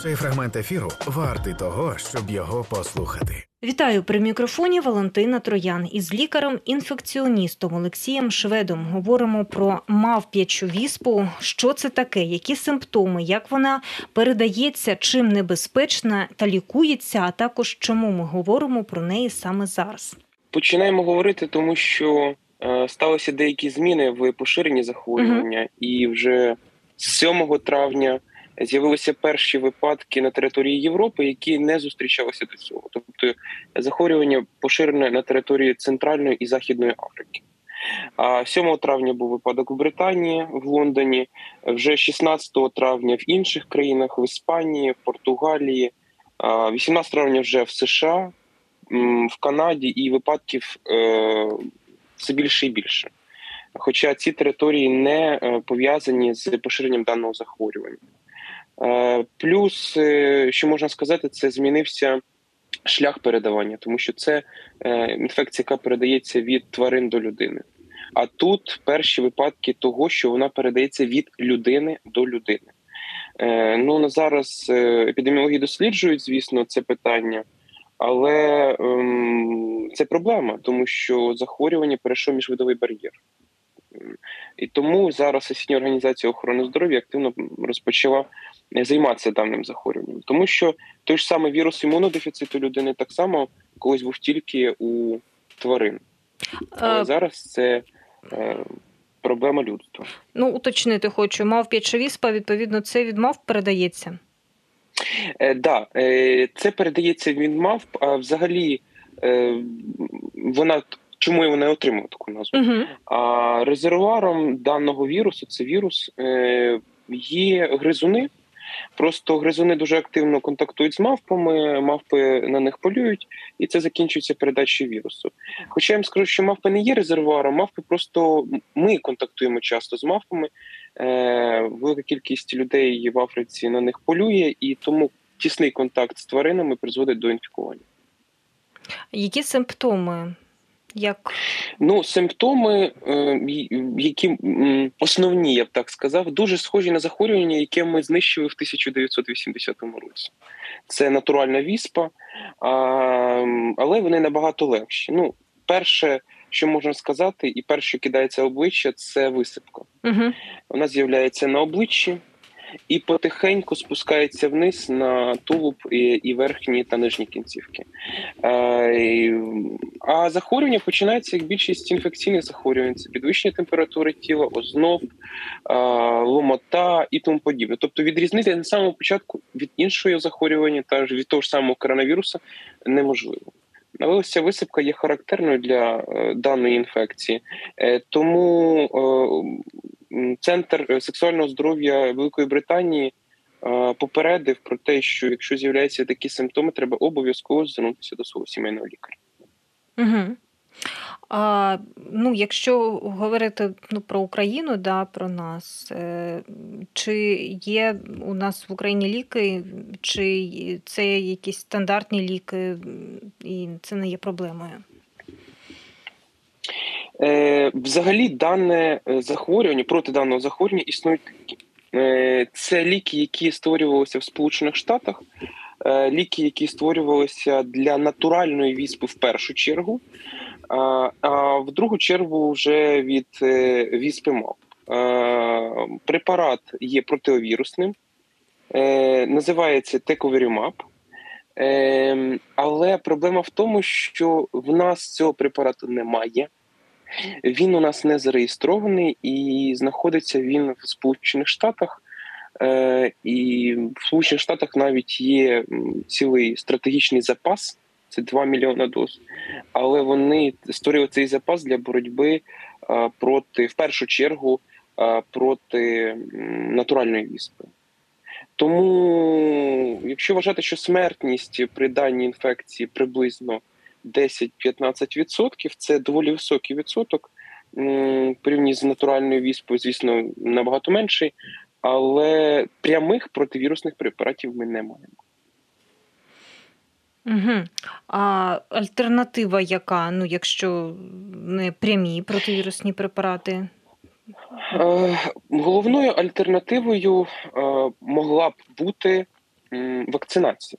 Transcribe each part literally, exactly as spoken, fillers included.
Цей фрагмент ефіру вартий того, щоб його послухати. Вітаю, при мікрофоні Валентина Троян. Із лікарем-інфекціоністом Олексієм Шведом говоримо про мавп'ячу віспу. Що це таке, які симптоми, як вона передається, чим небезпечна та лікується, а також чому ми говоримо про неї саме зараз. Починаємо говорити, тому що е, сталися деякі зміни в поширенні захворювання, угу. І вже з сьомого травня з'явилися перші випадки на території Європи, які не зустрічалися до цього. Тобто захворювання поширене на території Центральної і Західної Африки. А сьомого травня був випадок в Британії, в Лондоні, вже шістнадцятого травня в інших країнах, в Іспанії, в Португалії, вісімнадцятого травня вже в США, в Канаді, і випадків все більше і більше. Хоча ці території не пов'язані з поширенням даного захворювання. Плюс, що можна сказати, це змінився шлях передавання, тому що це інфекція, яка передається від тварин до людини. А тут перші випадки того, що вона передається від людини до людини. Ну, на зараз епідеміологи досліджують, звісно, це питання, але ем, це проблема, тому що захворювання перейшло міжвидовий бар'єр. І тому зараз Всесвітня організація охорони здоров'я активно розпочала займатися даним захворюванням. Тому що той ж самий вірус імунодефіциту людини так само колись був тільки у тварин. Але а... зараз це е, проблема людства. Ну, уточнити хочу. Мавп'яча віспа, відповідно, це від мавп передається? Так, е, да, е, це передається від мавп, а взагалі е, вона... Чому вона отримала таку назву? Uh-huh. А резервуаром даного вірусу, це вірус, е, є гризуни. Просто гризуни дуже активно контактують з мавпами, мавпи на них полюють, і це закінчується передачею вірусу. Хоча я вам скажу, що мавпи не є резервуаром, мавпи просто, ми контактуємо часто з мавпами, е, велика кількість людей в Африці на них полює, і тому тісний контакт з тваринами призводить до інфікування. Які симптоми? Як? Ну, симптоми, які основні, я б так сказав, дуже схожі на захворювання, яке ми знищили в тисяча дев'ятсот вісімдесятому році. Це натуральна віспа, але вони набагато легші. Ну, перше, що можна сказати, і перше, що кидається в обличчя, це висипка. Угу. Вона з'являється на обличчі і потихеньку спускається вниз на тулуб і, і верхні та нижні кінцівки. А захворювання починається, як більшість інфекційних захворювань. Це підвищення температури тіла, озноб, ломота і тому подібне. Тобто відрізнити на самому початку від іншого захворювання, та від того ж самого коронавірусу, неможливо. Але ось ця висипка є характерною для даної інфекції. Тому Центр сексуального здоров'я Великої Британії попередив про те, що якщо з'являються такі симптоми, треба обов'язково звернутися до свого сімейного лікаря. Угу. А, ну, якщо говорити ну, про Україну, да, про нас, е, чи є у нас в Україні ліки, чи це якісь стандартні ліки, і це не є проблемою? Е, взагалі, дане захворювання, проти даного захворювання існують ліки. Е, це ліки, які створювалися в Сполучених Штатах, е, ліки, які створювалися для натуральної віспи в першу чергу, а, а в другу чергу вже від е, віспи мавп. Е, препарат є противірусним, е, називається Tecovirimat. Е, але проблема в тому, що в нас цього препарату немає. Він у нас не зареєстрований і знаходиться він в Сполучених Штатах. Е, і в Сполучених Штатах навіть є цілий стратегічний запас, це два мільйони доз. Але вони створили цей запас для боротьби е, проти, в першу чергу, е, проти натуральної віспи. Тому, якщо вважати, що смертність при даній інфекції приблизно десять-п'ятнадцять відсотків, це доволі високий відсоток. Порівняно з натуральною віспою, звісно, набагато менший, але прямих противірусних препаратів ми не маємо. Угу. А альтернатива яка, ну, якщо не прямі противірусні препарати? Головною альтернативою могла б бути вакцинації.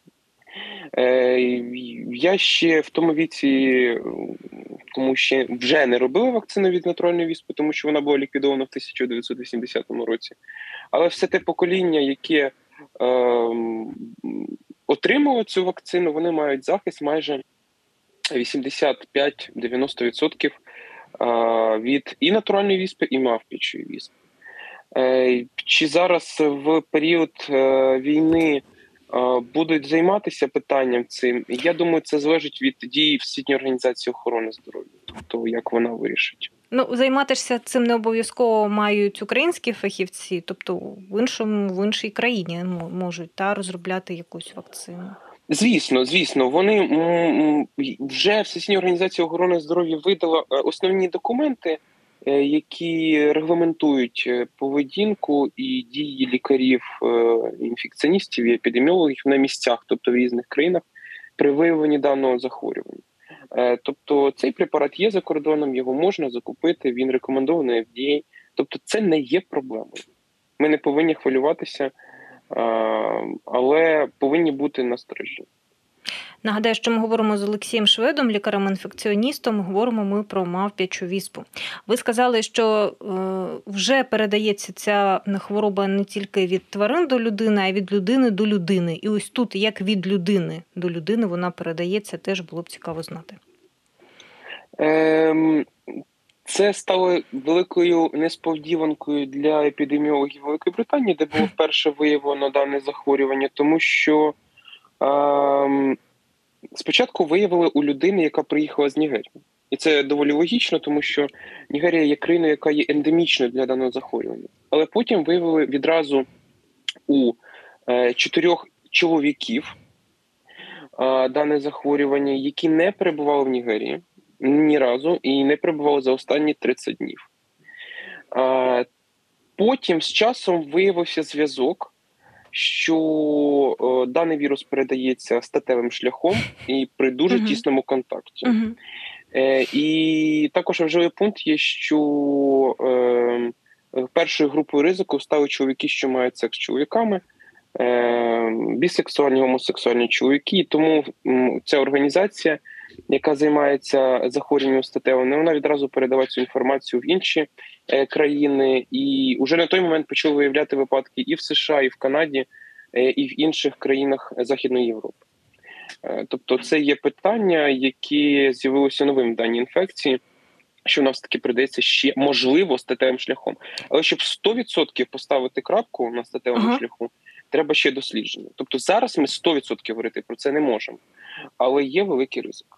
Я ще в тому віці, тому ще вже не робила вакцину від натуральної віспи, тому що вона була ліквідована в тисяча дев'ятсот вісімдесятому році. Але все те покоління, яке е, отримало цю вакцину, вони мають захист майже вісімдесят п'ять - дев'яносто відсотків від і натуральної віспи, і мавпічої віспи. Чи зараз в період війни будуть займатися питанням цим? Я думаю, це залежить від дії Всесвітньої організації охорони здоров'я, тобто як вона вирішить. Ну, займатися цим не обов'язково мають українські фахівці, тобто в іншому, в іншій країні можуть та розробляти якусь вакцину. Звісно, звісно, вони вже Всесвітня організація охорони здоров'я видала основні документи, які регламентують поведінку і дії лікарів, інфекціоністів і епідеміологів на місцях, тобто в різних країнах, при виявленні даного захворювання. Тобто цей препарат є за кордоном, його можна закупити, він рекомендований еф ді ей, тобто це не є проблемою. Ми не повинні хвилюватися, але повинні бути насторожі. Нагадаю, що ми говоримо з Олексієм Шведом, лікарем-інфекціоністом, говоримо ми про мавп'ячу віспу. Ви сказали, що вже передається ця хвороба не тільки від тварин до людини, а й від людини до людини. І ось тут, як від людини до людини вона передається, теж було б цікаво знати. Ем... Це стало великою несподіванкою для епідеміологів Великої Британії, де було вперше виявлено дане захворювання, тому що е, спочатку виявили у людини, яка приїхала з Нігерії. І це доволі логічно, тому що Нігерія є країною, яка є ендемічною для даного захворювання. Але потім виявили відразу у е, чотирьох чоловіків е, дане захворювання, які не перебували в Нігерії ні разу і не перебували за останні тридцять днів. А, потім з часом виявився зв'язок, що о, даний вірус передається статевим шляхом і при дуже uh-huh. тісному контакті. Uh-huh. Е, і також важливий пункт є, що е, першою групою ризику стали чоловіки, що мають секс з чоловіками, е, бісексуальні, гомосексуальні чоловіки. І тому м, ця організація, яка займається захворюванням статевим, вона відразу передаває цю інформацію в інші е, країни. І вже на той момент почали виявляти випадки і в США, і в Канаді, е, і в інших країнах Західної Європи. Е, тобто це є питання, які з'явилося новим в даній інфекції, що в нас таки передається ще, можливо, статевим шляхом. Але щоб сто відсотків поставити крапку на статевому ага. шляху, треба ще дослідження. Тобто зараз ми сто відсотків говорити про це не можемо. Але є великий ризик.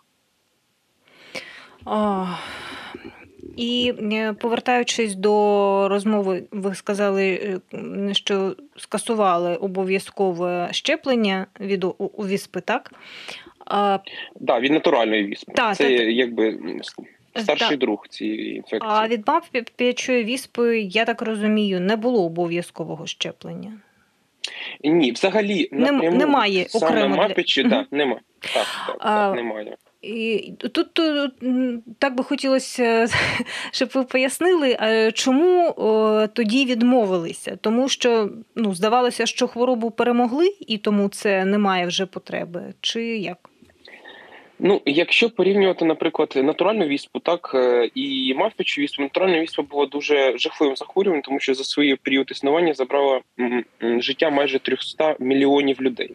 О, і повертаючись до розмови, ви сказали, що скасували обов'язкове щеплення від віспи, так? Так, да, від натуральної віспи. Та, це та, якби старший та. друг цієї інфекції. А від мавп'ячої віспи, я так розумію, не було обов'язкового щеплення? Ні, взагалі напряму немає саме мавпячі, так, да, немає. Так, так, а... так, немає. І тут так би хотілося, щоб ви пояснили, чому тоді відмовилися? Тому що, ну, здавалося, що хворобу перемогли, і тому це немає вже потреби, чи як? Ну, якщо порівнювати, наприклад, натуральну віспу, так, і мавпячу віспу, натуральна віспа була дуже жахливим захворюванням, тому що за свій період існування забрала життя майже триста мільйонів людей.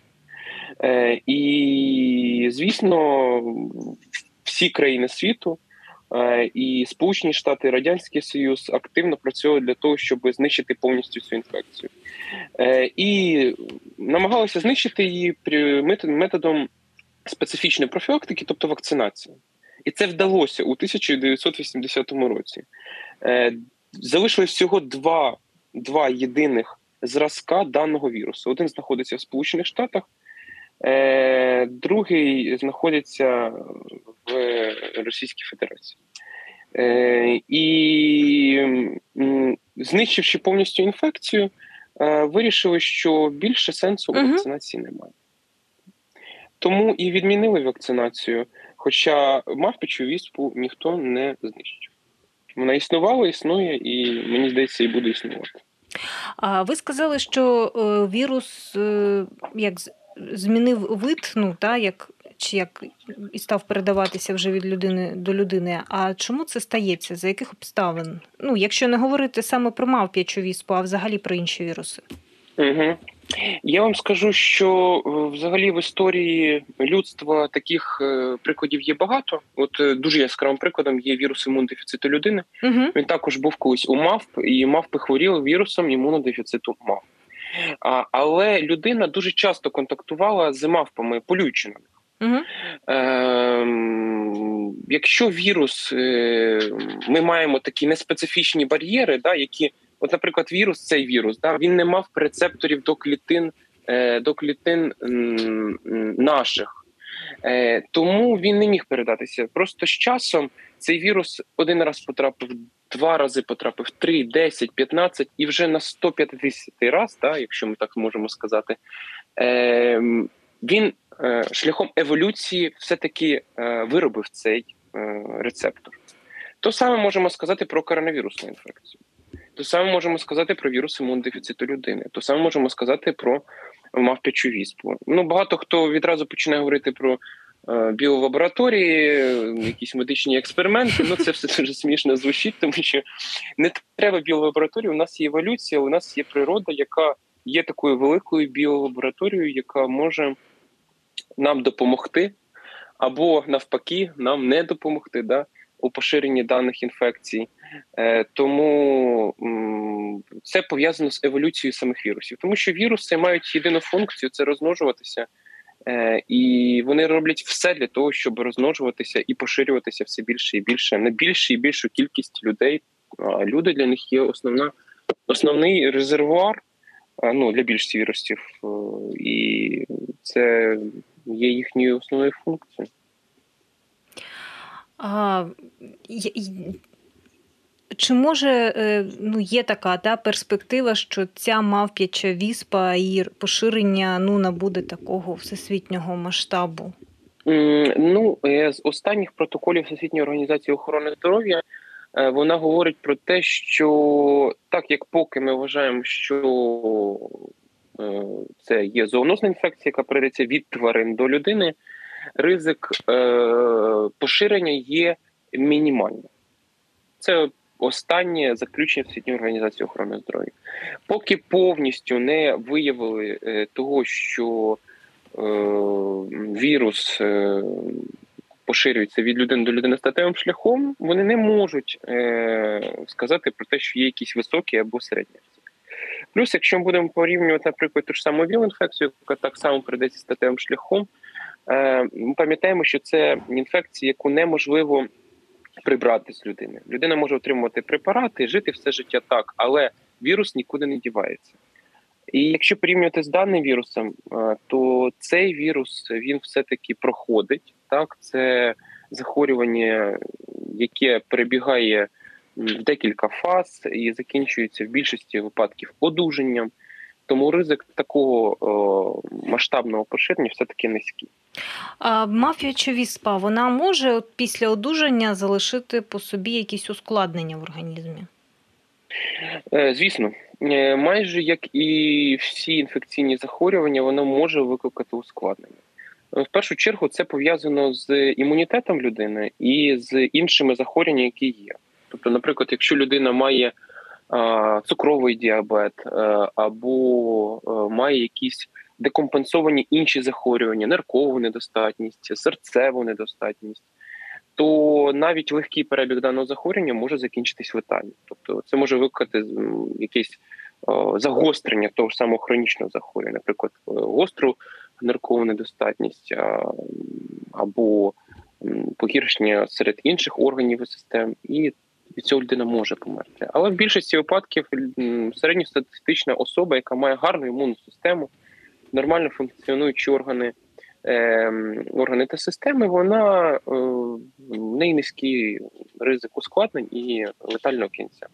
І, звісно, всі країни світу, і Сполучені Штати, і Радянський Союз активно працювали для того, щоб знищити повністю цю інфекцію. І намагалися знищити її методом специфічної профілактики, тобто вакцинації. І це вдалося у тисяча дев'ятсот вісімдесятому році. Залишилось всього два, два єдиних зразка даного вірусу. Один знаходиться в Сполучених Штатах, другий знаходиться в Російській Федерації. І знищивши повністю інфекцію, вирішили, що більше сенсу у вакцинації немає. Тому і відмінили вакцинацію, хоча мавпячу віспу ніхто не знищив. Вона існувала, існує і, мені здається, і буде існувати. А ви сказали, що е, вірус е, як з- змінив вид, ну та як чи як і став передаватися вже від людини до людини. А чому це стається? За яких обставин? Ну, якщо не говорити саме про мавп'ячу віспу, а взагалі про інші віруси. Угу. Я вам скажу, що е, взагалі в історії людства таких е, прикладів є багато. От е, дуже яскравим прикладом є вірус імунодефіциту людини. Угу. Він також був колись у мавп, і мавпи хворіли вірусом імунодефіциту мавп. А, але людина дуже часто контактувала з мавпами, полюючи на них. Угу. Ем, якщо вірус, е, ми маємо такі неспецифічні бар'єри, да, які, от, наприклад, вірус, цей вірус, да, він не мав рецепторів до клітин, е, до клітин м, наших, е, тому він не міг передатися. Просто з часом цей вірус один раз потрапив, два рази потрапив, три, десять, п'ятнадцять, і вже на сто п'ятдесят раз, да, якщо ми так можемо сказати, е, він е, шляхом еволюції все-таки е, виробив цей е, рецептор. То саме можемо сказати про коронавірусну інфекцію. То саме можемо сказати про вірус імунодефіциту людини. То саме можемо сказати про мавп'ячу віспу. Ну, багато хто відразу починає говорити про е, біолабораторії, якісь медичні експерименти. Ну, це все дуже смішно звучить, тому що не треба біолабораторії, у нас є еволюція, у нас є природа, яка є такою великою біолабораторією, яка може нам допомогти, або навпаки, нам не допомогти, да, у поширенні даних інфекцій. Е, тому м, це пов'язано з еволюцією самих вірусів. Тому що віруси мають єдину функцію – це розмножуватися. Е, і вони роблять все для того, щоб розмножуватися і поширюватися все більше і більше, на більшу і більшу кількість людей. А люди для них є основна, основний резервуар, ну, для більшості вірусів, і це є їхньою основною функцією. А, чи може, ну, є така та перспектива, що ця мавп'яча віспа і поширення, ну, набуде такого всесвітнього масштабу? Ну, з останніх протоколів Всесвітньої організації охорони здоров'я вона говорить про те, що так як поки ми вважаємо, що це є зоонозна інфекція, яка передається від тварин до людини, ризик поширення є мінімальним. Це останнє заключення Всесвітньої організації охорони здоров'я. Поки повністю не виявили того, що вірус поширюється від людини до людини статевим шляхом, вони не можуть е, сказати про те, що є якісь високі або середні ризики. Плюс, якщо ми будемо порівнювати, наприклад, ту ж саму ВІЛ-інфекцію, яка так само передається статевим шляхом, е, ми пам'ятаємо, що це інфекція, яку неможливо прибрати з людини. Людина може отримувати препарати, жити все життя так, але вірус нікуди не дівається. І якщо порівнювати з даним вірусом, то цей вірус, він все-таки проходить. Так, це захворювання, яке перебігає в декілька фаз і закінчується в більшості випадків одужанням. Тому ризик такого о, масштабного поширення все-таки низький. А мавп'яча віспа, вона може от після одужання залишити по собі якісь ускладнення в організмі? Звісно. Майже як і всі інфекційні захворювання, воно може викликати ускладнення. В першу чергу це пов'язано з імунітетом людини і з іншими захворюваннями, які є. Тобто, наприклад, якщо людина має а, цукровий діабет а, або а, має якісь декомпенсовані інші захворювання, ниркову недостатність, серцеву недостатність, то навіть легкий перебіг даного захворювання може закінчитись летальним. Тобто це може викликати якесь о, загострення того ж самого хронічного захворювання, наприклад, гостру ниркову недостатність а, або погіршення серед інших органів і систем, і від цього людина може померти. Але в більшості випадків середньостатистична особа, яка має гарну імунну систему, нормально функціонуючі органи, е, органи та системи, вона е, в неї низький ризик ускладнень і летального кінця.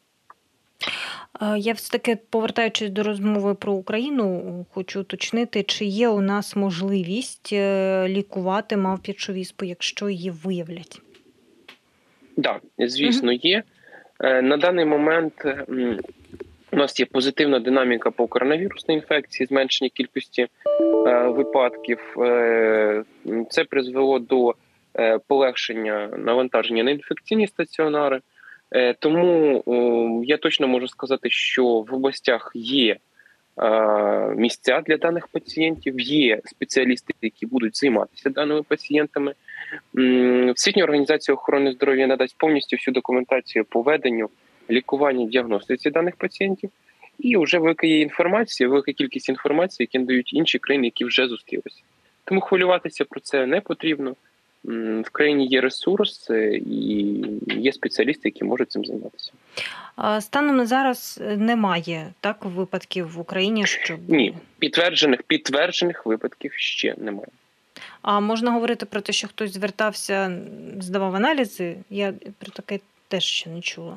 Я все-таки, повертаючись до розмови про Україну, хочу уточнити, чи є у нас можливість лікувати мавп'ячу віспу, якщо її виявлять? Так, да, звісно, є. На даний момент У нас є позитивна динаміка по коронавірусній інфекції, зменшення кількості е, випадків. Е, це призвело до е, полегшення навантаження на інфекційні стаціонари. Е, тому е, я точно можу сказати, що в областях є е, місця для даних пацієнтів, є спеціалісти, які будуть займатися даними пацієнтами. М, Всесвітня організація охорони здоров'я надасть повністю всю документацію по веденню, лікуванні, діагностиці даних пацієнтів. І вже велика є інформація, велика кількість інформації, які надають інші країни, які вже зустрілися. Тому хвилюватися про це не потрібно. В країні є ресурс і є спеціалісти, які можуть цим займатися. Станом на зараз немає так випадків в Україні, що... Ні, підтверджених, підтверджених випадків ще немає. А можна говорити про те, що хтось звертався, здавав аналізи? Я про таке теж ще не чула.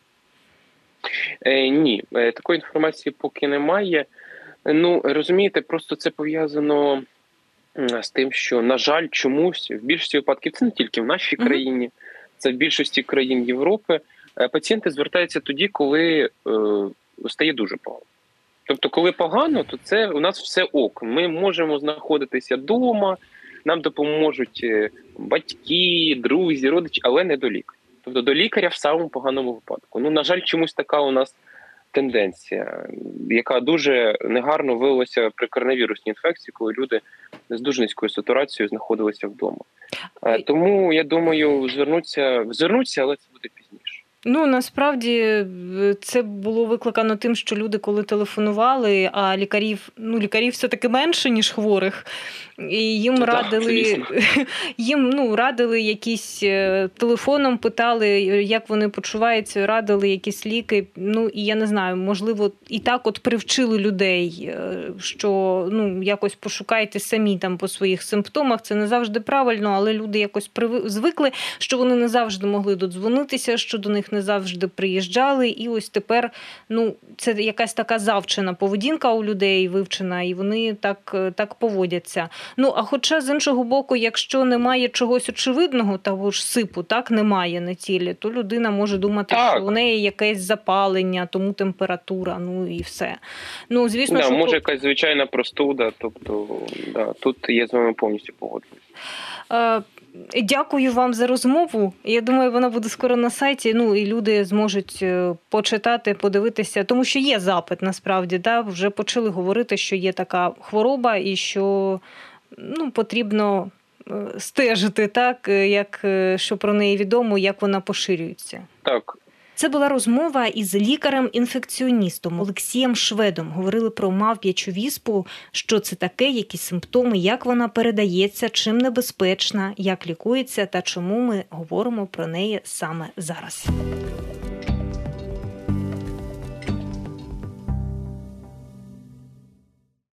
Е, ні, такої інформації поки немає. Ну, розумієте, просто це пов'язано з тим, що, на жаль, чомусь в більшості випадків, це не тільки в нашій mm-hmm. країні, це в більшості країн Європи, пацієнти звертаються тоді, коли е, стає дуже погано. Тобто, коли погано, то це у нас все ок. Ми можемо знаходитися вдома, нам допоможуть батьки, друзі, родичі, але не до лікаря. Тобто до лікаря в самому поганому випадку. Ну, на жаль, чомусь така у нас тенденція, яка дуже негарно виявилася при коронавірусній інфекції, коли люди з дуже низькою сатурацією знаходилися вдома. Тому, я думаю, звернуться, звернуться, але це буде пізніше. Ну, насправді, це було викликано тим, що люди, коли телефонували, а лікарів, ну, лікарів все-таки менше, ніж хворих, і їм так, радили, їм, ну, радили якісь, телефоном питали, як вони почуваються, радили якісь ліки, ну, і я не знаю, можливо, і так от привчили людей, що, ну, якось пошукайте самі там по своїх симптомах, це не завжди правильно, але люди якось прив... звикли, що вони не завжди могли додзвонитися, що до них не завжди приїжджали, і ось тепер, ну, це якась така завчена поведінка у людей вивчена, і вони так, так поводяться. Ну, а хоча, з іншого боку, якщо немає чогось очевидного, того ж сипу, так, немає на тілі, то людина може думати, так, що у неї якесь запалення, тому температура, ну і все. Ну, звісно, да, що... може якась звичайна простуда, тобто, да, тут я з вами повністю погоджуюсь. Дякую вам за розмову. Я думаю, вона буде скоро на сайті, ну і люди зможуть почитати, подивитися, тому що є запит насправді, да? Вже почали говорити, що є така хвороба і що, ну, потрібно стежити, так, як, що про неї відомо, як вона поширюється. Так. Це була розмова із лікарем-інфекціоністом Олексієм Шведом. Говорили про мавп'ячу віспу, що це таке, які симптоми, як вона передається, чим небезпечна, як лікується та чому ми говоримо про неї саме зараз.